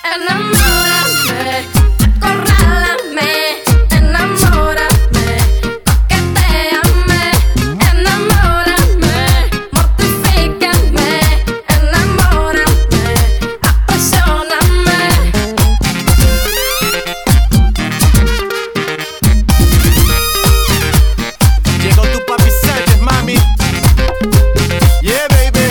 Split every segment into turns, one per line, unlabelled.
Enamórame, acorrálame, enamórame, coquetéame, enamórame, mortifícame, enamórame, apasioname.
Llegó tu papi Sánchez, mami. Yeah, baby.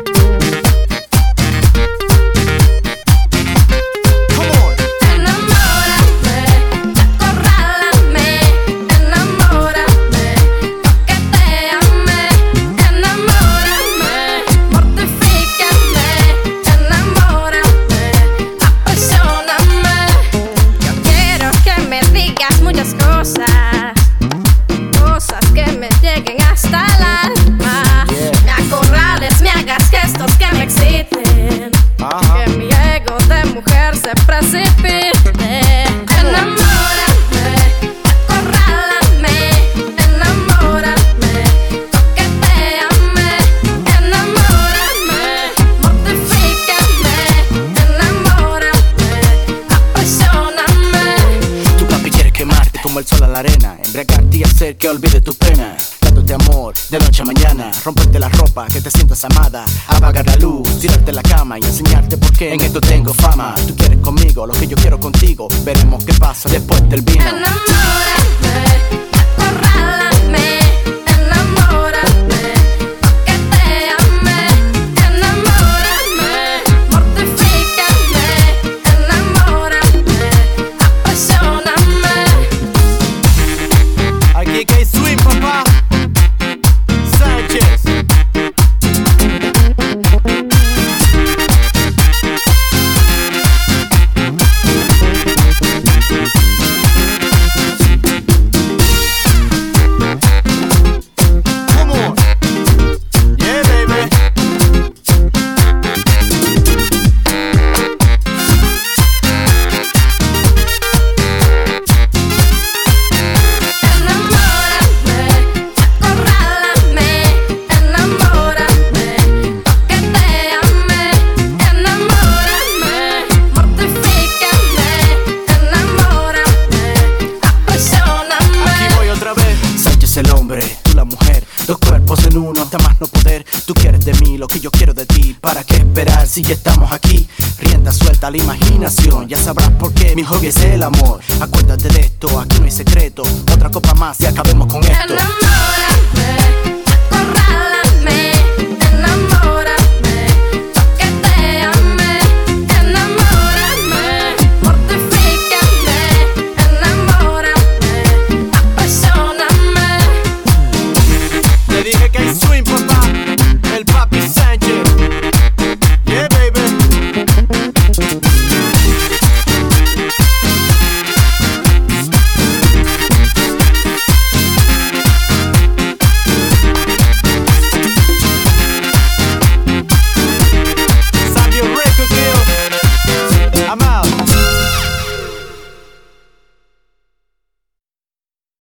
Come on.
Enamórame, acorrálame, enamórame, coquetéame, enamórame, mortifícame, enamórame, apasioname. Yo quiero que me digas muchas cosas, cosas que me lleguen hasta el alma. Me acorrales, me hagas gestos que me exciten, que mi ego de mujer se precipite. Enamórame, acorrálame, enamórame, coquetéame, enamórame, mortifícame, enamórame, apasioname.
Tu papi quiere quemarte como el sol a la arena, embriagarte y hacer que olvide tus penas, dándote amor de noche a mañana, romperte la ropa, que te sientas amada, apagar la luz, tirarte en la cama y enseñarte por qué en esto tengo fama. Tú quieres conmigo lo que yo quiero contigo, veremos qué pasa después del vino.
Enamórame, acorrálame, enamórame, coquetéame, enamórame, mortifícame, enamórame, apasioname.
Aquí que hay swing, papá. Sánchez. Come on. Yeah, baby.
Enamórame, acorrálame, enamórame, coquetéame, enamórame, mortifícame, enamórame, apasioname.
Aquí voy otra vez.
Sánchez el hombre, tú la mujer, dos cuerpos en uno, hasta más no poder. Tú quieres de mí lo que yo quiero de ti, ¿para qué esperar si ya estamos aquí? Rienda suelta a la imaginación, ya sabrás por qué mi hobby es el amor. Acuérdate de esto, aquí no hay secreto, otra copa más y acabemos con esto.
Enamórame,